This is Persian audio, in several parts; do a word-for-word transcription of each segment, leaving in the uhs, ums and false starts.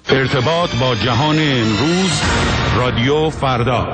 ارتباط با جهان امروز، رادیو فردا.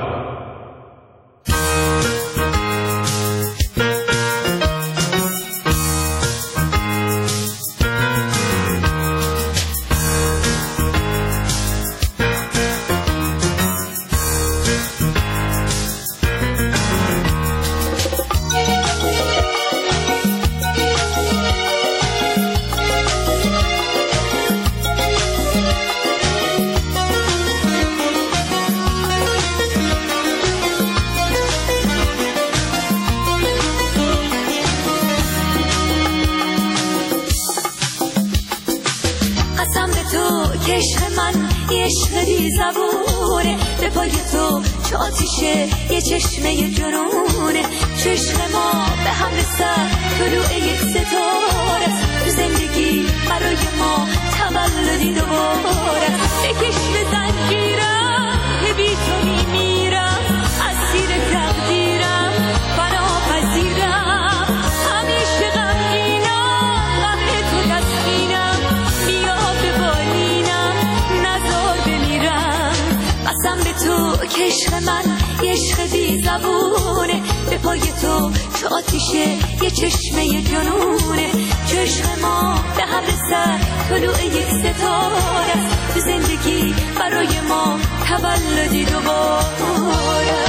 عشق من یه عشق بی زبونه، به پای تو چه آتیشه یه چشمه جنونه. چشم ما به هم رسد طلوع یک ستاره، تو زندگی برای ما تولدی دوباره. بکش به زنجیرم که بی تو میمیرم، اسیر تقدیرم فنا پذیرم. همیشه غمگینم، غم تو تسکینم، بیا به بالینم نزار بمیرم. قسم به تو که عشق من یه عشق بی زبونه، به پای تو چه آتیشه یه چشمه جنونه. چشم ما به هم رسد طلوع یک ستاره، تو زندگی برای ما تولدی دوباره.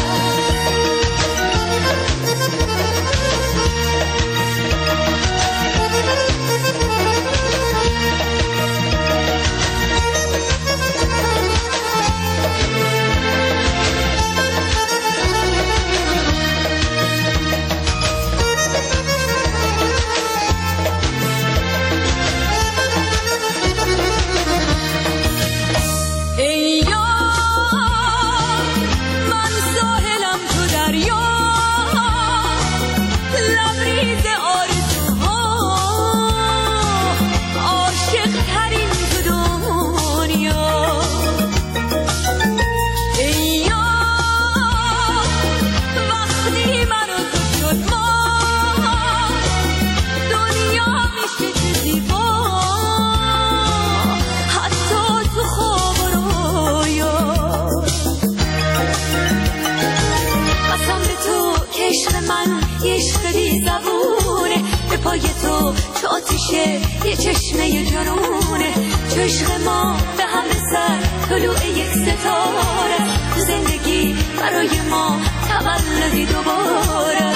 پای تو چه آتیشه یه چشمه جنونه. چشم ما به هم رسد طلوع یک ستاره، تو زندگی برای ما تولدی دوباره.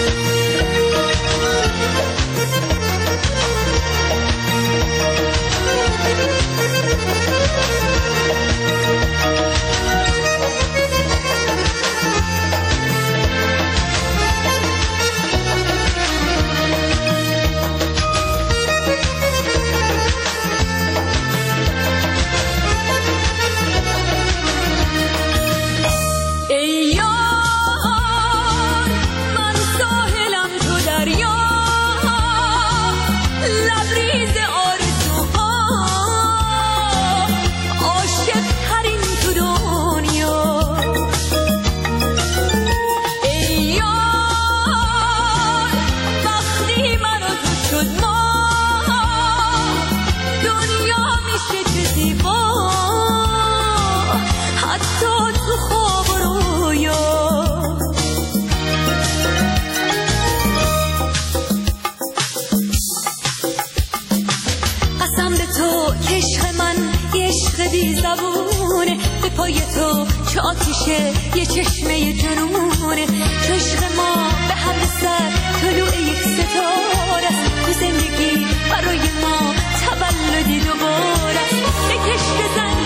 به پای تو چه آتیشه یه چشمه جنونه. چشم ما به هم رسد طلوع یک ستاره، تو زندگی برای ما تولدی دوباره. بکش به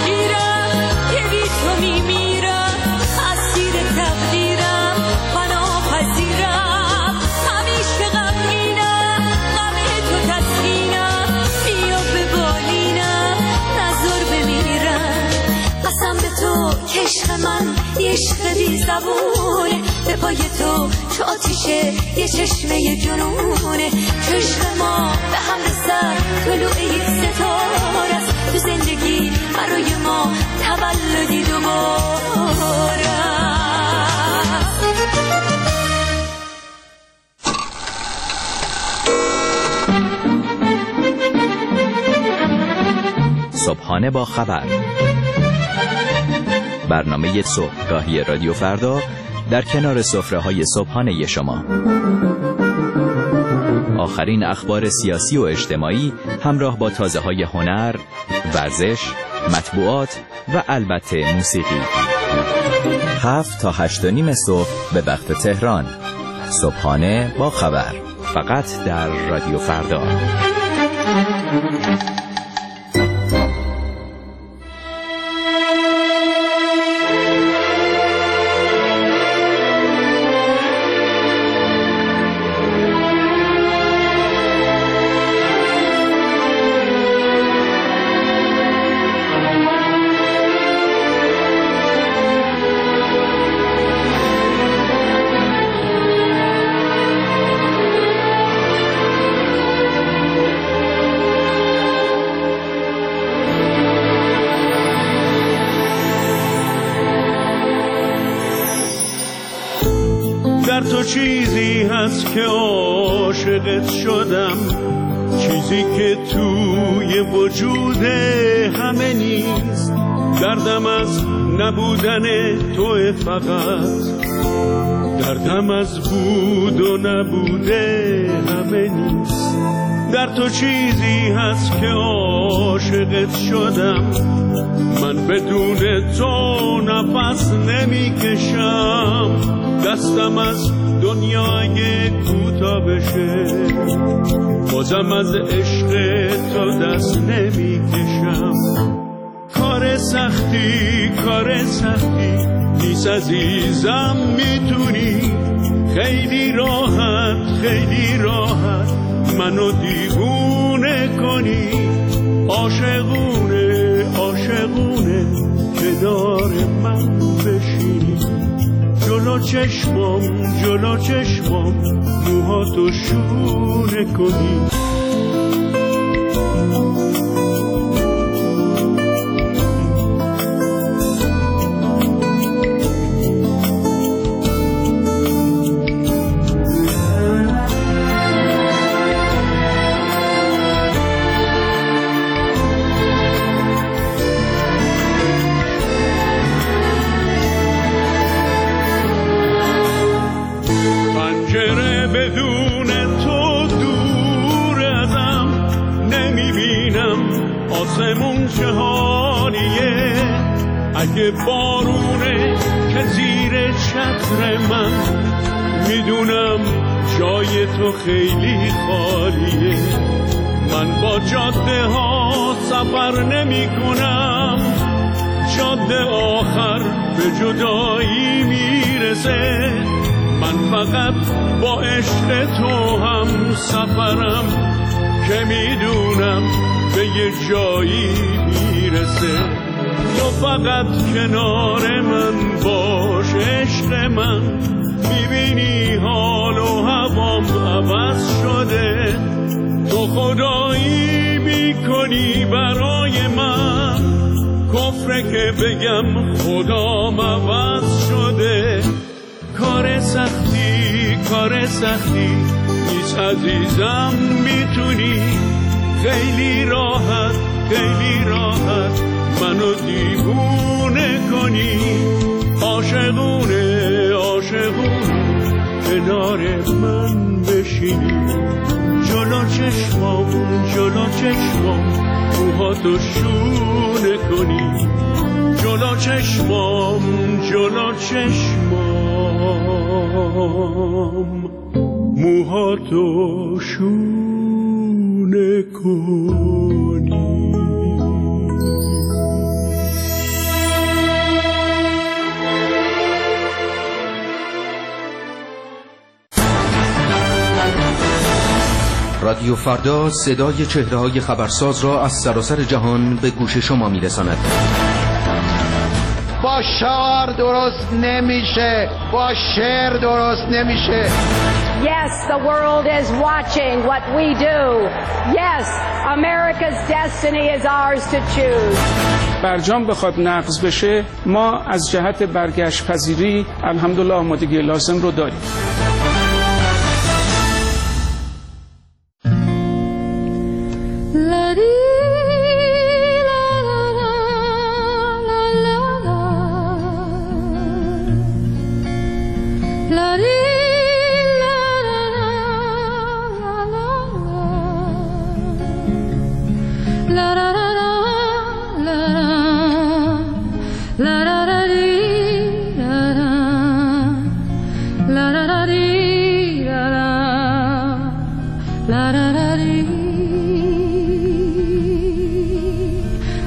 زنجیرم که بی تو میمیرم، اسیر تقدیرم فنا پذیرم. همیشه غمگینم، غم تو تسکینم، بیا به بالینم نزار بمیرم. قسم به تو که عشق من یه عشق بی زبونه، به پای تو چه آتیشه یه چشمه جنونه. چشم ما به هم رسد طلوع یک ستاره، تو زندگی برای ما تولدی دوباره. صبحانه با خبر. برنامه صبحگاهی رادیو فردا در کنار سفره‌های صبحانه شما. آخرین اخبار سیاسی و اجتماعی همراه با تازه‌های هنر، ورزش، مطبوعات و البته موسیقی. هفت تا هشت و نیم صبح به وقت تهران. صبحانه با خبر، فقط در رادیو فردا. در تو چیزی هست که عاشقت شدم، چیزی که توی وجود همه نیست. دردم از نبودن تو فقط، دردم از بود و نبوده همه نیست. در تو چیزی هست که عاشقت شدم، من بدون تو نفس نمی کشم. دستم از دنیا اگه کوتاه بشه، بازم از عشق تو دست نمی کشم. کار سختی کار سختی نیست عزیزم، میتونی خیلی راحت خیلی راحت منو دیوونه کنی. عاشقونه عاشقونه کنار من بشینی، جلو چشمم جلو چشمم موهاتو شونه کنی. بدون تو دور ازم، نمیبینم آسمون چه حالیه. اگه بارونه که زیر چتر من، میدونم جای تو خیلی خالیه. من با جاده ها سفر نمی کنم، جاده آخر به جدایی میرسه. من فقط با عشق تو هم سفرم، که میدونم به یه جایی میرسه. تو فقط کنار من باش عشق من، میبینی حال و هوام عوض شده. تو خدایی میکنی برای من، کفره که بگم خدام عوض شده. کار سختی کار سختی نیست عزیزم، میتونی خیلی راحت خیلی راحت منو دیوونه کنی. عاشقونه عاشقونه کنار من بشینی، جلو چشمم جلو چشمم موهاتو شونه کنی. جلو چشمم جلو چشمم موهاتو شونه کنی. رادیو فردا صدای چهره‌های خبرساز را از سراسر جهان به گوش شما می‌رساند. با شعار درست نمیشه، با شعر درست نمیشه. Yes, the world is watching what we do. Yes, America's destiny is ours to choose. برجام بخواد نقض بشه، ما از جهت برگشت پذیری الحمدلله آمادگی لازم رو داریم.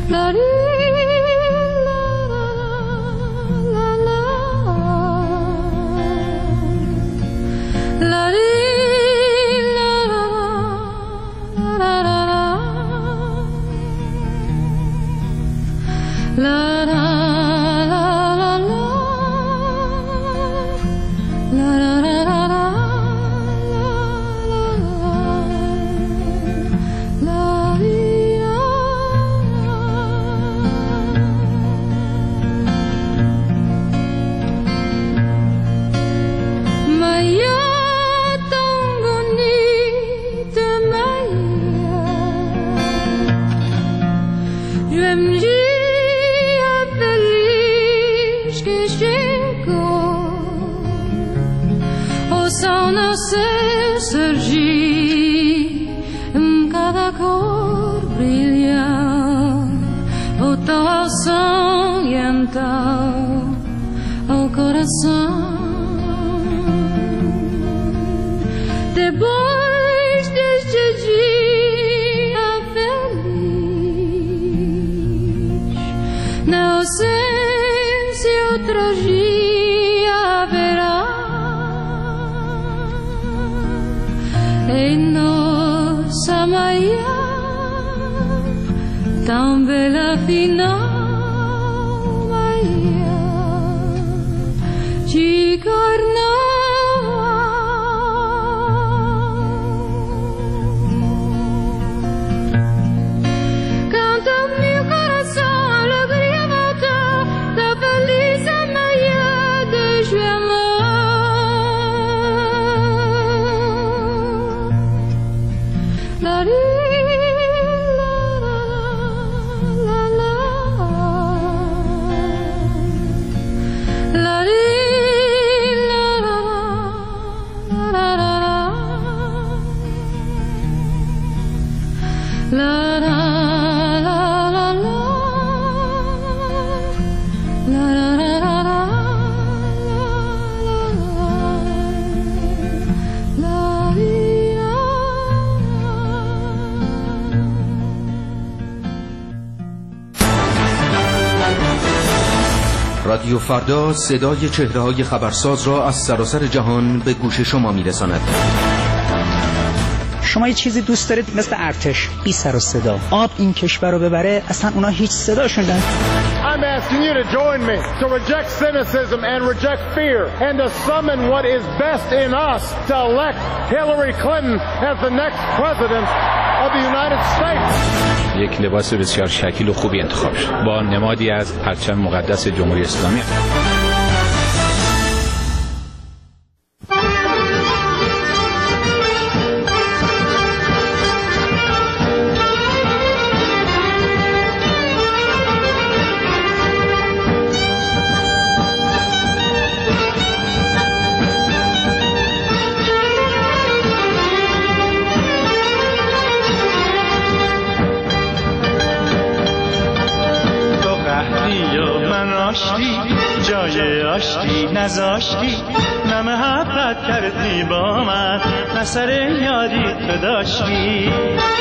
رادیو فردا صدای چهره‌های خبرساز را از سراسر جهان به گوش شما می‌رساند. شما یه چیزی دوست دارید مثل ارتش، بی سر و صدا. آب این کشور رو ببره، اصلا اونا هیچ صداشون نداره. I'm asking you to join me to reject cynicism and reject fear and to summon what is best in us to elect Hillary Clinton as the next president of the United States. یک لباس بسیار شکیل و خوبی انتخاب شد با نمادی از پرچم مقدس جمهوری اسلامی. جای آشتی نذاشتی نه محبت کردی با من نه سر یادی تو داشتی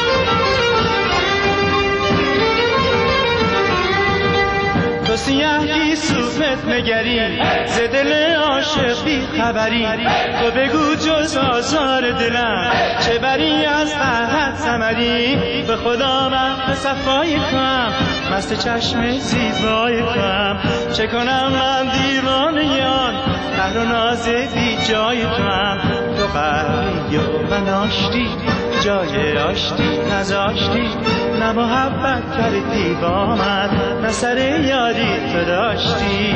تو سیاهی صوفت نگری ز دل عاشق بی خبری تو بگو جز آزار دلم چه بری از فرحت ثمری به خدا من به صفای توام مست چشم زیبای توام چه کنم من دیوانیان قهر و ناز بی جای توام تو قهری و من آشتی جای آشتی نذاشتی نه محبت کردی با من نه سر یاری تو داشتی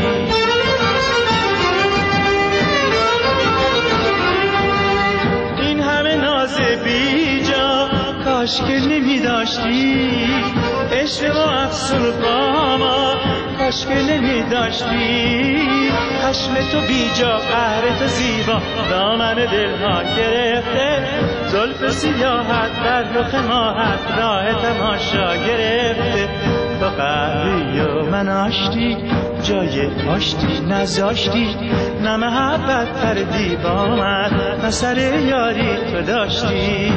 این همه ناز بی جا کاش که نمی داشتی عشق و افسون و قاما کاش که نمی داشتی خشم تو بی جا قهر تو زیبا دامن دلها گرفته زلف سیاحت در رخ ماهت راه تماشا گرفته تو قهری و من آشتی جای آشتی نذاشتی نه محبت کردی با من نه سر یاری تو داشتی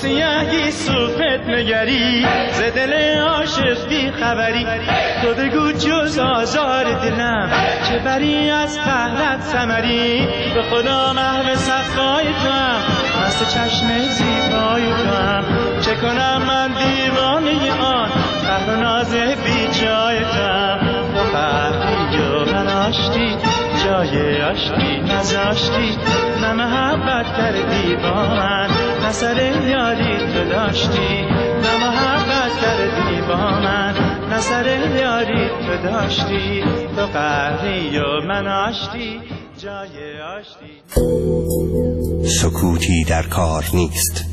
سیاهی صوفت نگری ز دل عاشق بی خبری تو بگو جز آزار دلم چه بری از پهلت ثمری به خدا محو صفای تو هم مست چشم زیبای تو هم چه کنم من دیوانه آن قهر و ناز بی جای تو هم تو فهمی و من آشتی جای آشتی نزاشتی نه محبت کردی با من نه سر یاری تو داشتی نه محبت کردی با من نه سر یاری تو داشتی تو قهری و من آشتی جای آشتی. سکوتی در کار نیست.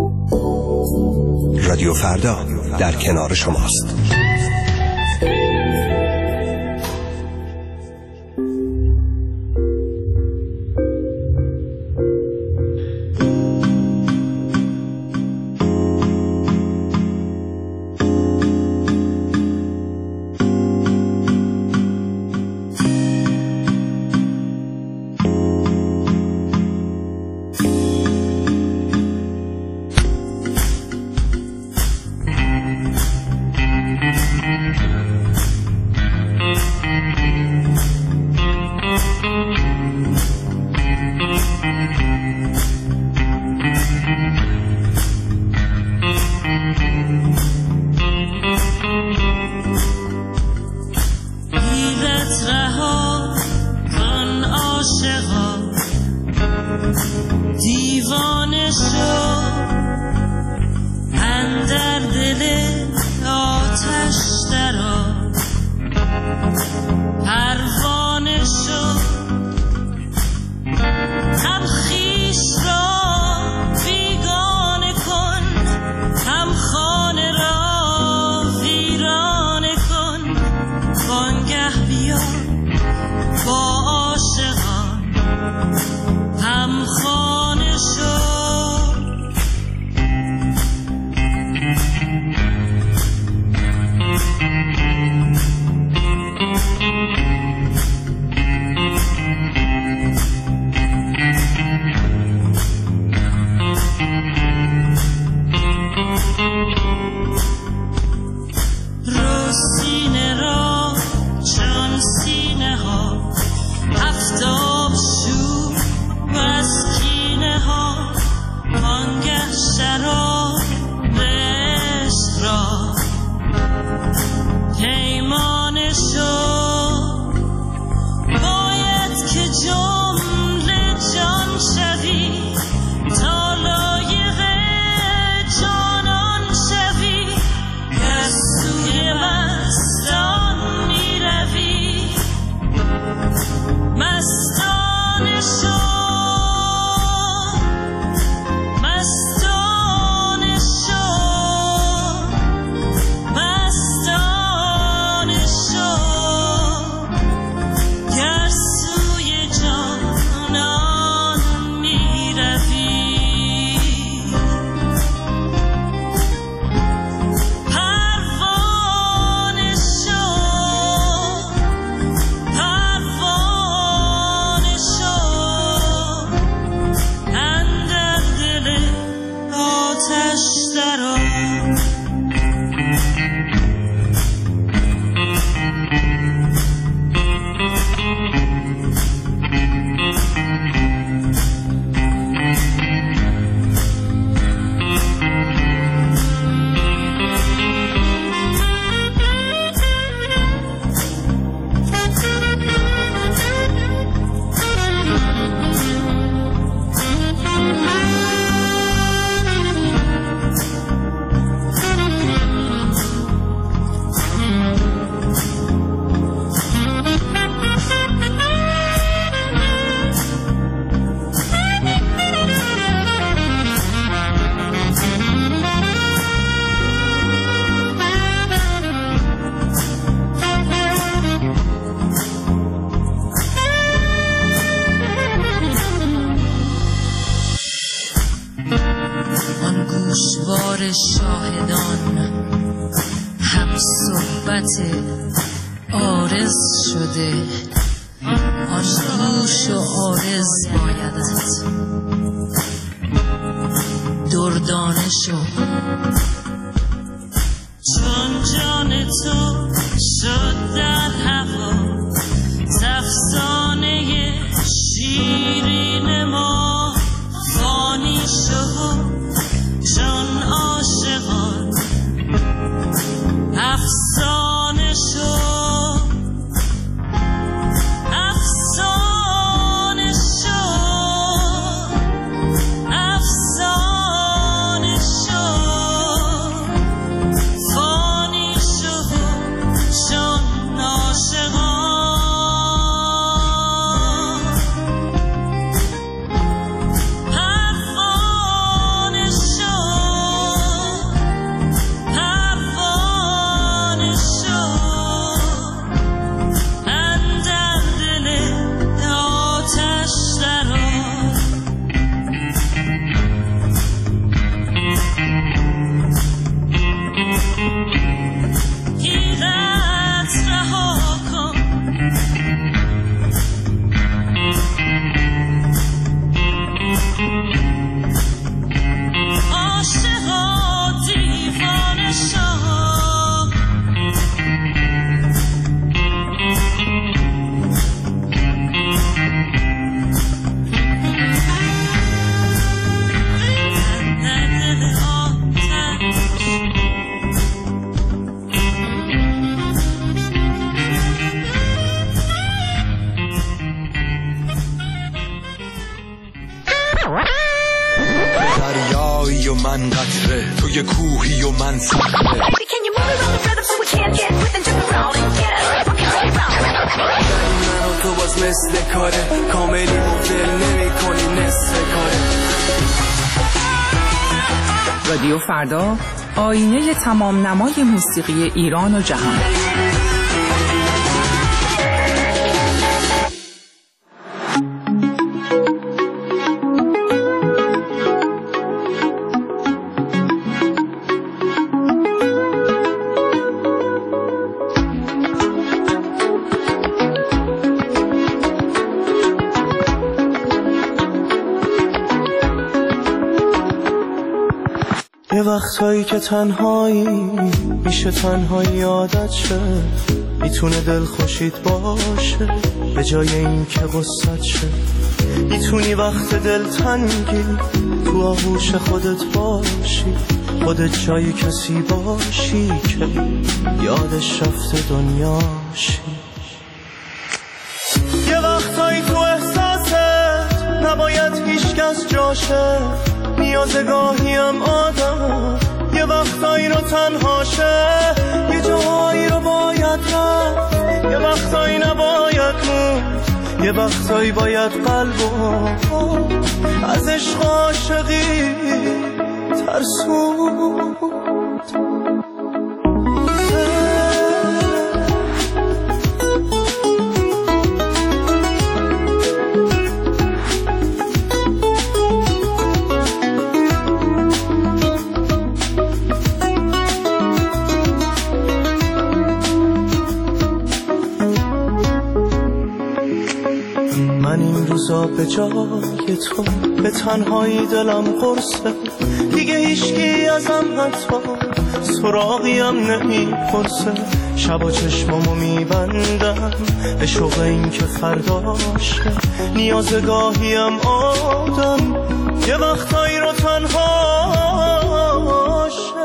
رادیو فردا در کنار شماست. گوشوار شاهدان هم صحبت عارض شده، آن گوش و عارض بایدت دردانه شو، چون جان تو شد در هوا افسانه شیرین ما. فانی شو جان عاشقان افسانه شو، افسانه شو، افسانه شو. فانی شو جان عاشقان. دریایی و من قطره، توی کوهی و من صخره. من و تو باز مثل کاره، کاملی مفل نمی کنی نصف کاره. رادیو فردا، آینه تمام نمای موسیقی ایران و جهان. یه وقتایی که تنهایی میشه تنهایی عادت شه، میتونه دل خوشید باشه به جای این که غصت شه. میتونی وقت دل تنگی تو آغوش خودت باشی، خودت جای کسی باشی که یادش رفته دنیاشی. یه وقتایی تو احساست نباید هیچ کس جاشه، نیازه گاهیم آدم یه وقتایی رو تنهاشه، یه جاهایی رو باید رفت، یه وقتایی نباید موند، یه وقتایی باید قلبو از عشق عاشقی ترسوند. به جای تو به تنهایی دلم قرصه، دیگه هیچکی ازم حتی سراغیم نمیپرسه. شبا چشمامو میبندم به شوق این که فرداشه، نیازگاهیم آدم یه وقتایی رو تنهاشه.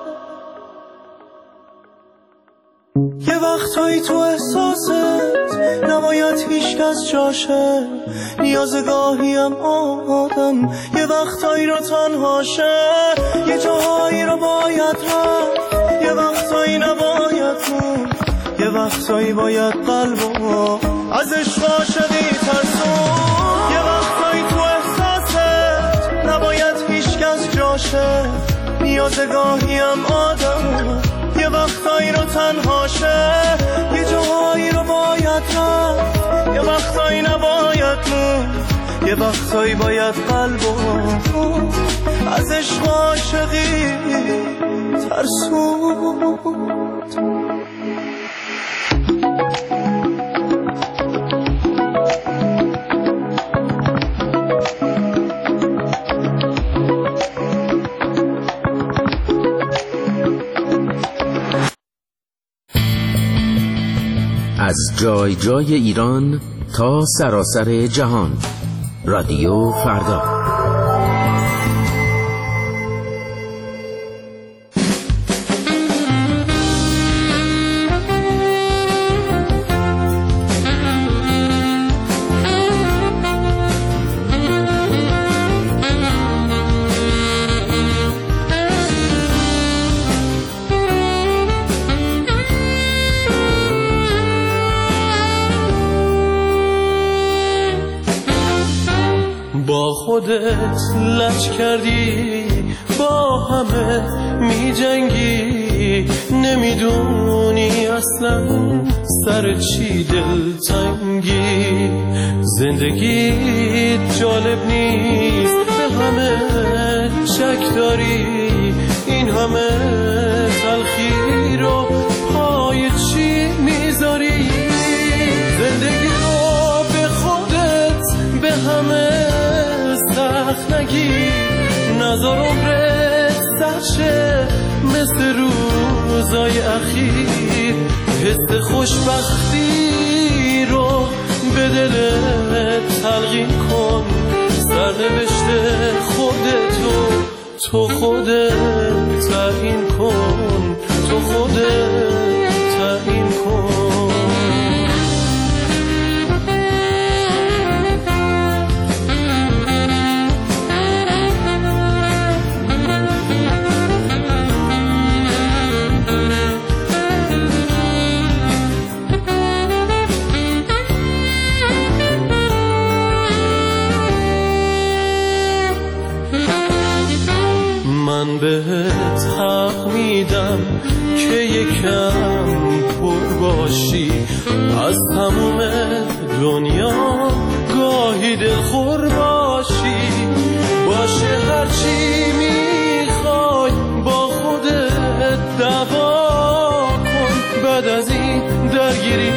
یه وقتایی تو احساست نباید هیچ کس جاشه، نیازگاهیم آدم یه وقتایی رو تنهاشه، یه جاهایی رو باید رفت، یه وقتایی نباید موند، یه وقتایی باید قلبو از عشق عاشقی ترسون. یه وقتایی تو احساست نباید هیچ کس جاشه، نیازگاهیم آدم یه وقتایی رو تنهاشه، یه جاهایی رو باید رفت، یه وقتایی نباید موند، یه وقتایی باید قلبو از عشق عاشقی ترسوند. از جای جای ایران تا سراسر جهان. رادیو فردا. با خودت لج کردی، با همه می جنگی، نمیدونی اصلا سر چی دل تنگی. زندگی جالب نیست، به همه شک داری، این همه تلخی رو پای چی میذاری. زندگی رو به خودت به همه سخت نگیر، نظر عمرت سرشه مثل روزای اخیر. حس خوشبختی رو به دلت تلقین کن، سرنوشت خودتو تو خودت تعیین کن، تو خودت تعیین کن. من بهت حق میدم که یکم پر باشی، از تموم دنیا گاهی دلخور باشی. باشه هرچی میخوای با خودت دعوا کن، بعد از این درگیری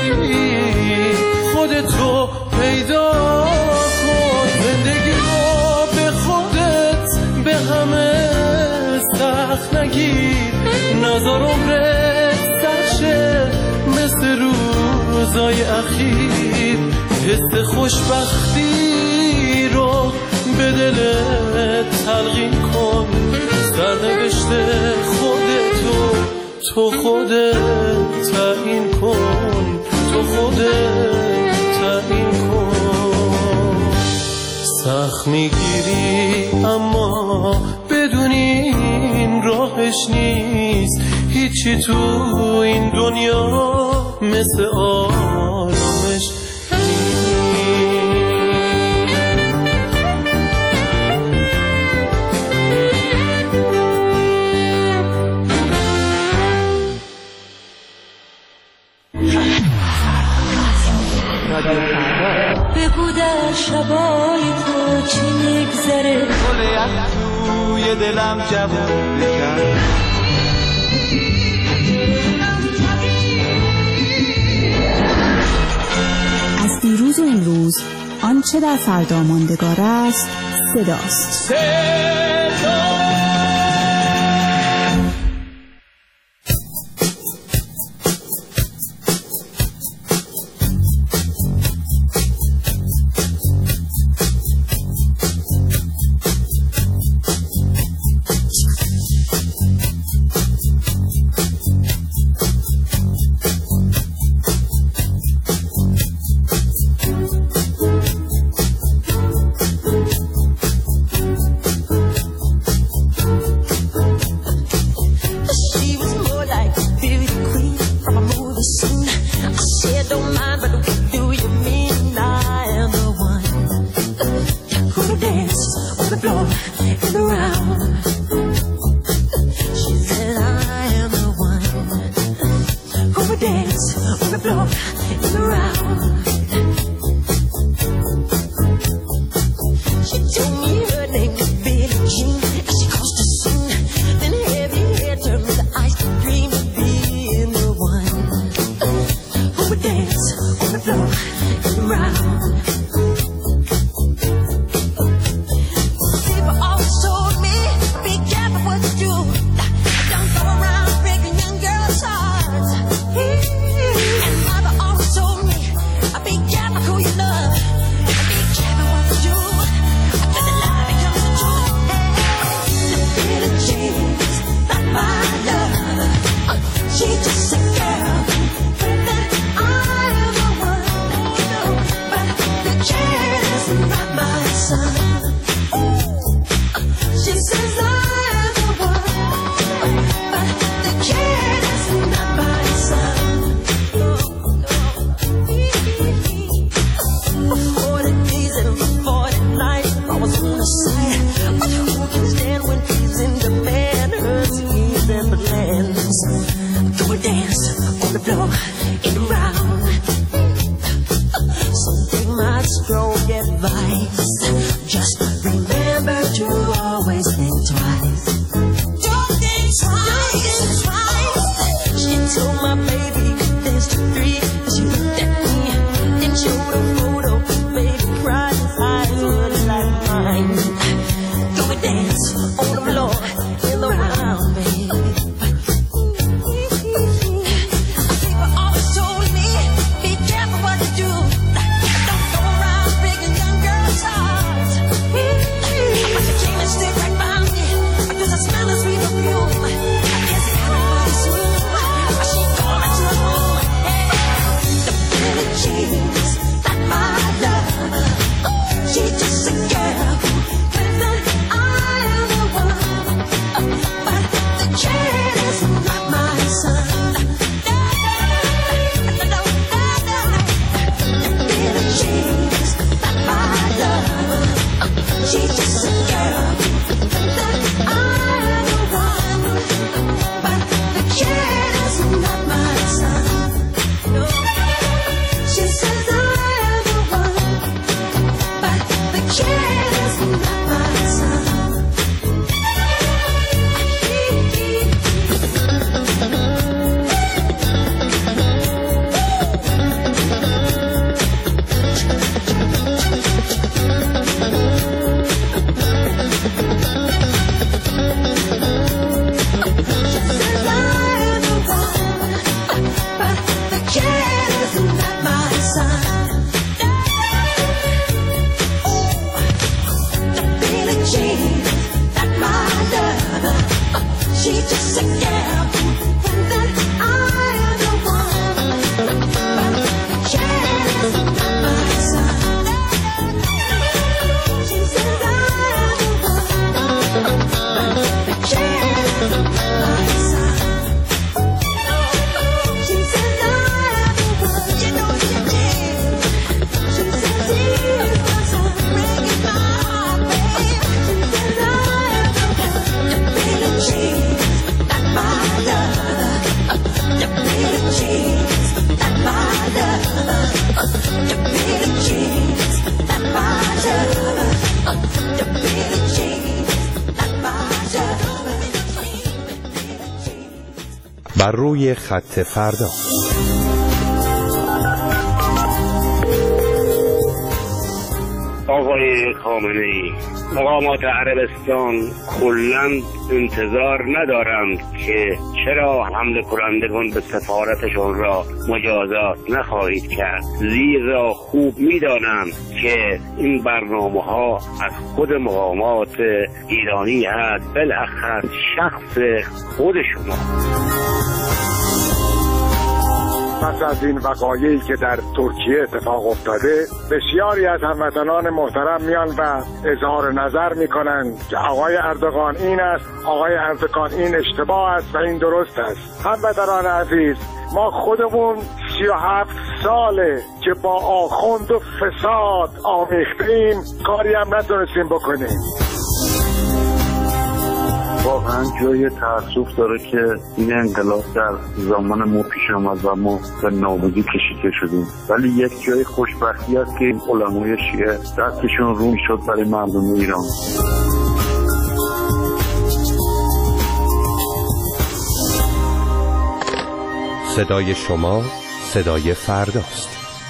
خودتو پیدا کن. زندگی رو به خودت به همه سخت نگیر، نظر عمرت سرشه مثل روزای اخیر. حس خوشبختی رو به دلت تلقین کن، سرنوشت خودتو تو خودت تعیین کن، تو خودت تعیین کن. سخت میگیری اما بدونی این راهش نیست، هیچی تو این دنیا مثل آرامش بگو در شبای تو چی میگذره، گل یخ توی دلم جوون بکن. از دیروز و امروز آنچه در فردا ماندگار است صداست. Mother بر روی خط فردا. آقای خامنه‌ای، مقامات عربستان کلاً انتظار ندارند که چرا حمله کنندگان به سفارتشان را مجازات نخواهید کرد، زیرا خوب می‌دانند که این برنامه‌ها از خود مقامات ایرانی است، بالاخص شخص خود شما. پس از این وقایعی که در ترکیه اتفاق افتاده، بسیاری از هموطنان محترم میان و اظهار نظر میکنند که آقای اردوغان این است، آقای اردوغان این اشتباه است و این درست است. هموطنان عزیز، ما خودمون سی و هفت ساله که با آخوند و فساد آمیختیم، کاری هم نتونستیم بکنیم. واقعا جای تأسف داره که این انقلاب در زمان ما پیش آمد و ما به نابودی کشیده شدیم، ولی یک جای خوشبختی است که این علمای شیعه دستشون رو شد برای مردم ایران. صدای شما صدای فرداست.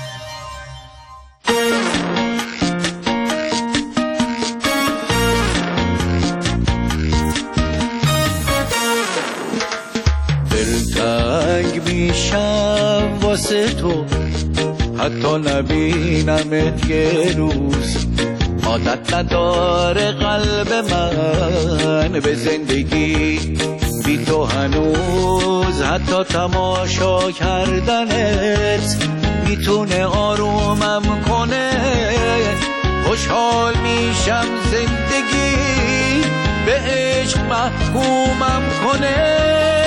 میشم واسه تو حتی نبینمت یه روز، عادت نداره قلب من به زندگی بی تو هنوز، حتی تماشا کردنت میتونه آرومم کنه. خوشحال میشم زندگی به عشق محکومم کنه.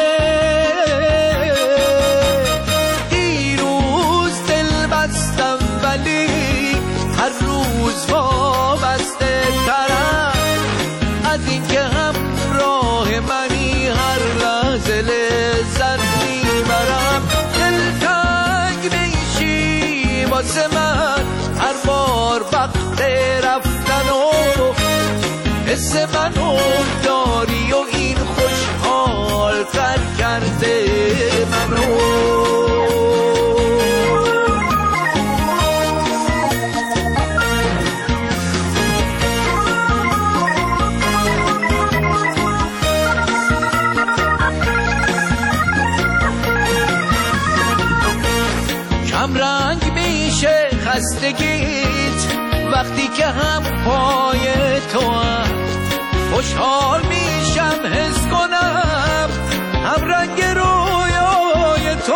دیروز دل بستم ولی هر روز وابسته ترم از اینکه همراه منی هر لحظه لذت میبرم. دلتنگ میشی واسه من هر بار وقت رفتن و حس منو داری و این خوشحال تر کرده منو. رنگ میشه خستگیت وقتی که هم پای تو هم خوشحال میشم حس کنم هم رنگ رویای تو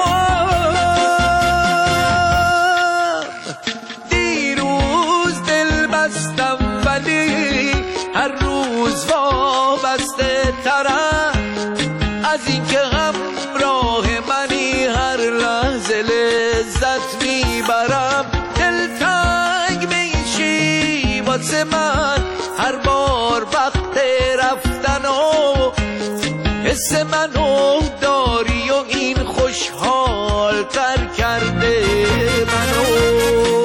هم. دیروز دل بستم ولی هر روز وابسته ترم از اینکه همراه منی هر لحظه لذت میبرم. دلتنگ میشی واسه من هر بار وقت رفتن و حس منو داری و این خوشحال تر کرده منو.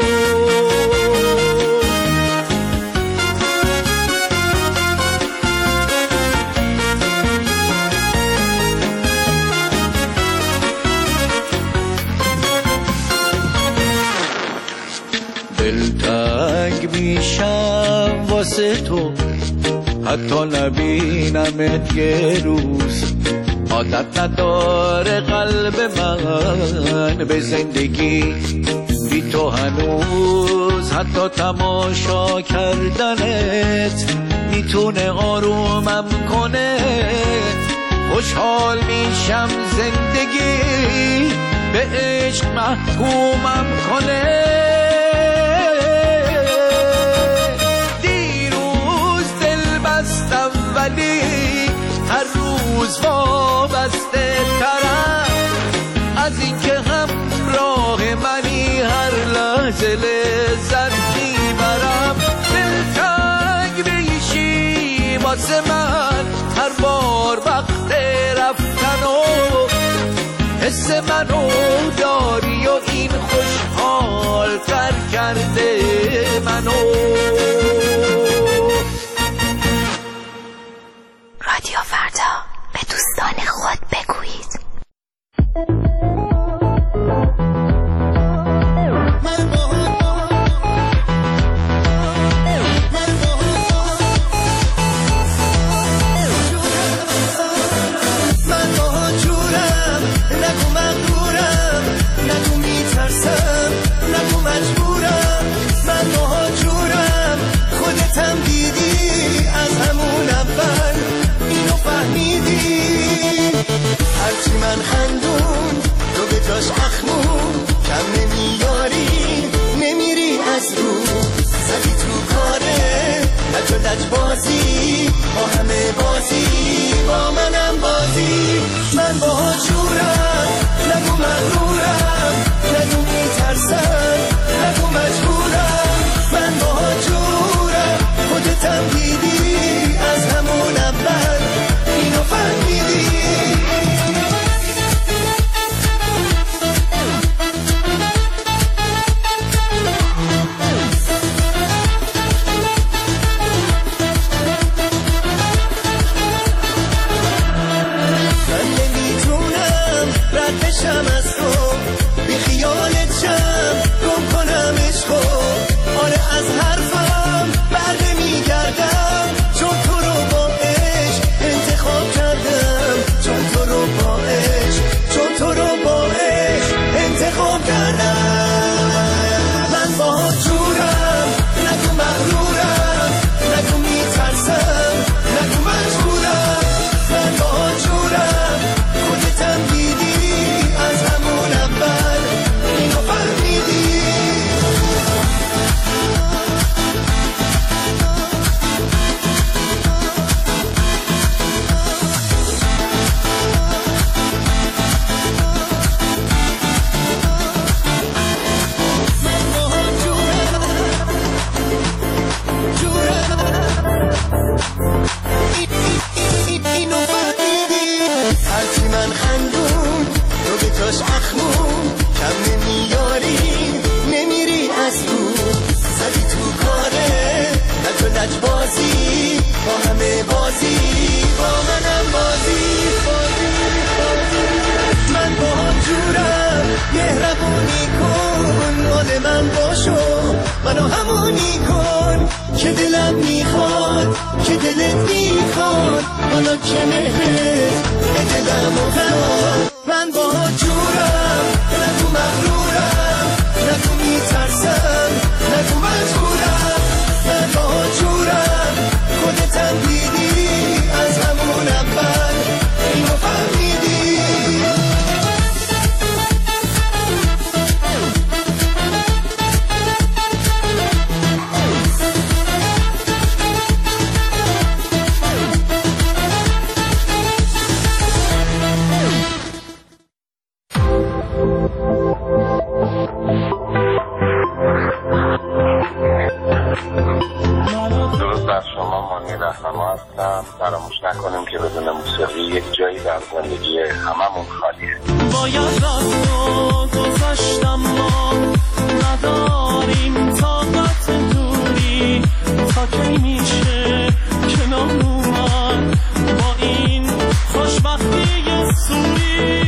دلتنگ میشم واسه تو حتی نبینمت یه روز. عادت نداره قلب من به زندگی بی تو هنوز. حتی تماشا کردنت میتونه آرومم کنه. خوشحال میشم زندگی به عشق محکومم کنه. ولی هر روز وابسته ترم از اینکه همراه منی هر لحظه لذت میبرم. دلتنگ میشی واسه من هر بار وقت رفتن و حس منو داری و این خوشحال تر کرده منو. رادیو فردا، به دوستان خود بگویید. منو همونی کن که دلم میخواد، که دلت میخواد، حالا که مهرت به دلم افتاد. من با جورم، نگو مغرورم، نگو میترسم، نگو مجبورم. من با جورم، خودتم دیدی از همون اول اینو فهمیدی. فراموش نکنیم که بدون موسیقی یک جایی در زندگی هممون خالیه. باید رفتو گذاشتم، ما نداریم طاقت دوری، تا کی میشه کنار اومد با این خوشبختی سوری.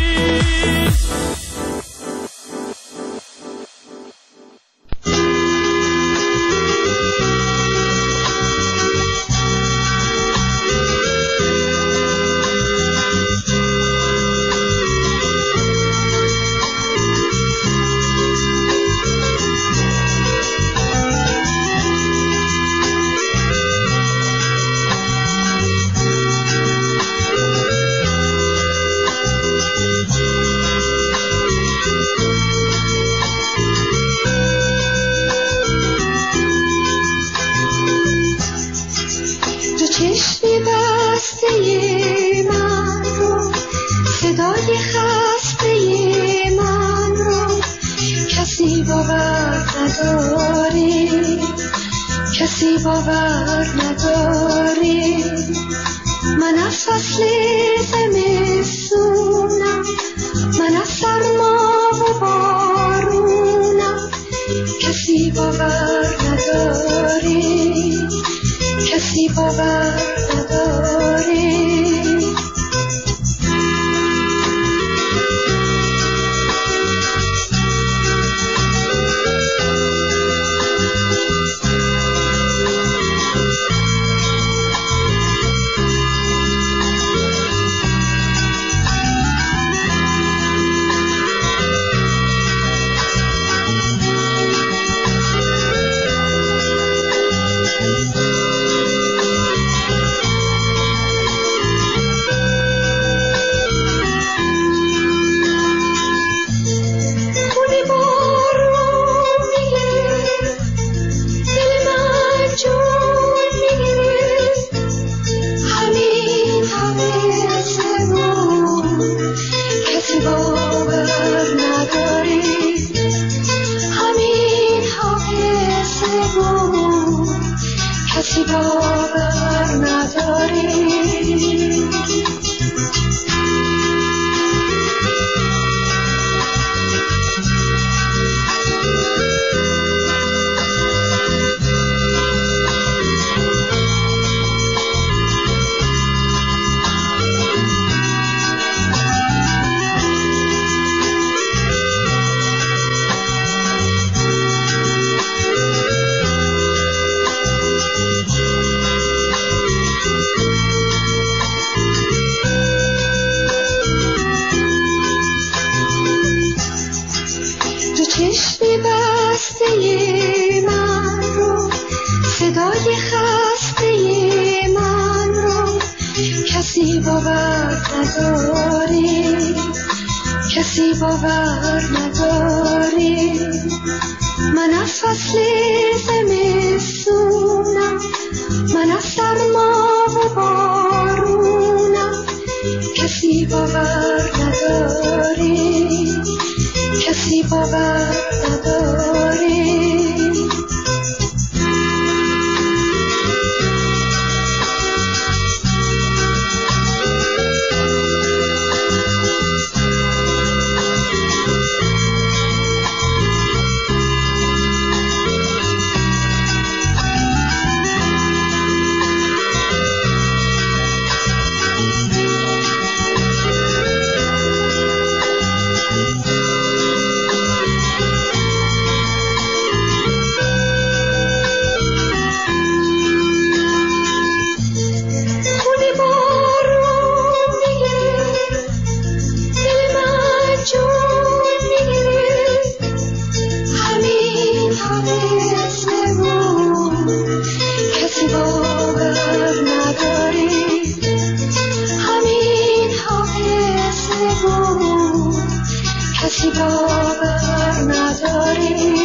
باور نداری.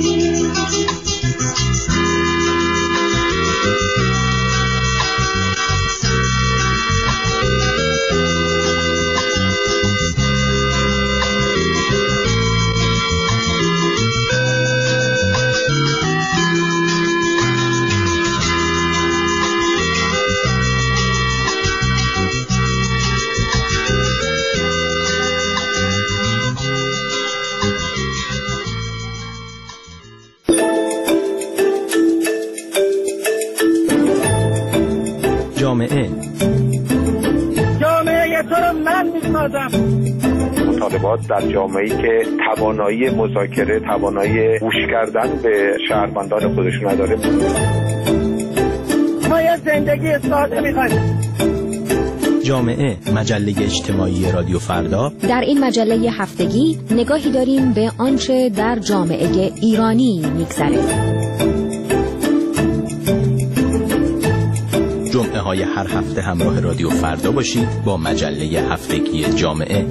جامعه جامعه تو رو من میسازم. مطالبات در جامعه‌ای که توانایی مذاکره، توانایی گوش کردن به شهروندان خودش نداره. ما یه زندگی ساده می‌خوایم. جامعه، مجله اجتماعی رادیو فردا. در این مجله هفتگی نگاهی داریم به آنچه در جامعه ایرانی می‌گذره. جمعه های هر هفته همراه رادیو فردا باشید با مجله هفتگی جامعه.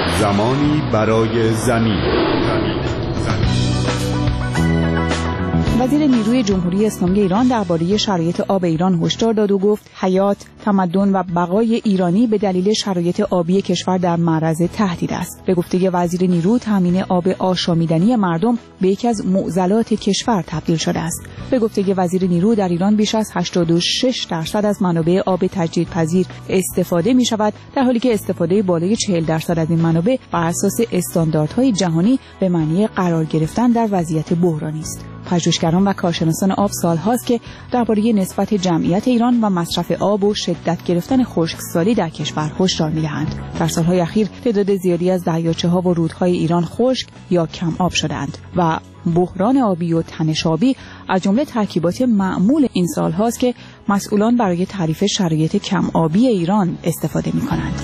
زمانی برای زمین. وزیر نیروی جمهوری اسلامی ایران درباره شرایط آب ایران هشدار داد و گفت حیات، تمدن و بقای ایرانی به دلیل شرایط آبی کشور در معرض تهدید است. به گفته وزیر نیرو، تامین آب آشامیدنی مردم به یکی از معضلات کشور تبدیل شده است. به گفته وزیر نیرو، در ایران بیش از هشتاد و شش درصد از منابع آب تجدیدپذیر استفاده می شود، در حالی که استفاده بالای چهل درصد از این منابع بر اساس استانداردهای جهانی به معنی قرار گرفتن در وضعیت بحرانی است. پژوهشگران و کارشناسان آب سالهاست که درباره نسبت جمعیت ایران و مصرف آب و شدت گرفتن خشکسالی در کشور هشدار می‌دهند. در سالهای اخیر تعداد زیادی از دریاچه‌ها و رودهای ایران خشک یا کم آب شدند و بحران آبی و تنش آبی از جمله ترکیبات معمول این سالهاست که مسئولان برای تعریف شرایط کم آبی ایران استفاده می‌کنند.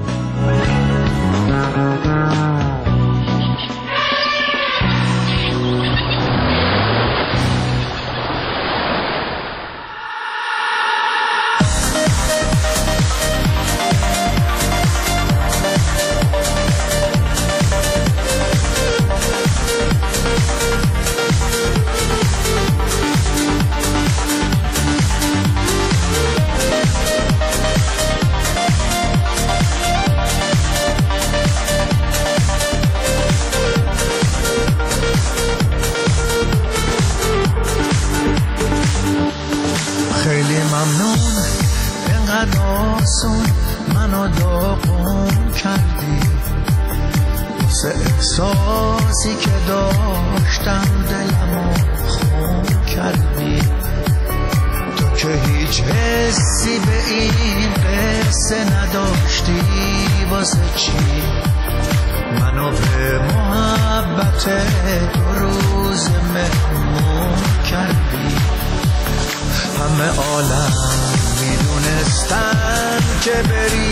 احساسی که داشتم دلمو خون کردی، تو که هیچ حسی به این قصه نداشتی، واسه چی منو به محبت دو روز مهمون کردی؟ همه عالم میدونستن که بری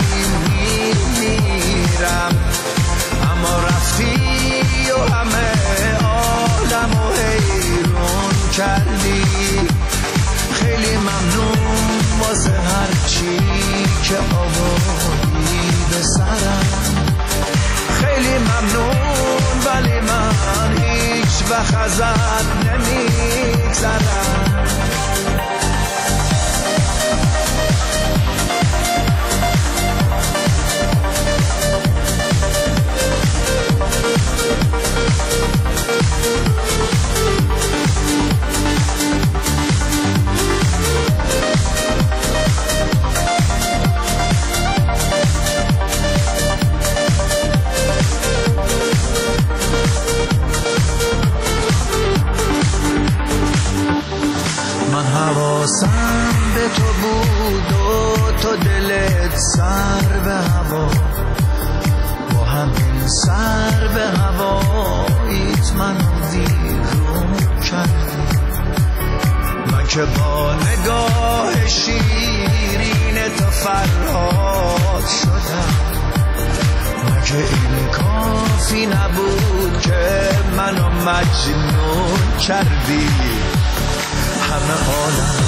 میرم، اما رفتی و همه عالمو حیرون کردی. خیلی ممنون واسه هر چی که آوردی به سرم، خیلی ممنون، ولی من هیچ وقت ازت نمیگذرم. حواسم به تو بود و تو دلت سر به هوا، با همین سر به هواییت منو ویرون کردی. من که با نگاه شیرین تو فرهاد شدم، مگه این کافی نبود که منو مجنون کردی؟ همه عالم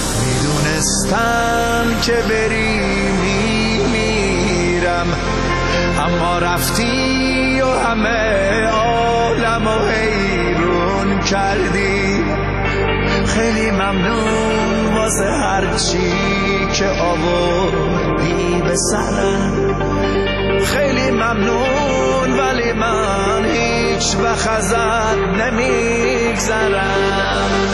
میدونستن که بری میمیرم، اما رفتی و همه عالمو حیرون کردی. خیلی ممنون واسه هرچی که آوردی به سرم، خیلی ممنون، ولی من هیچ وقت ازت نمیگذرم.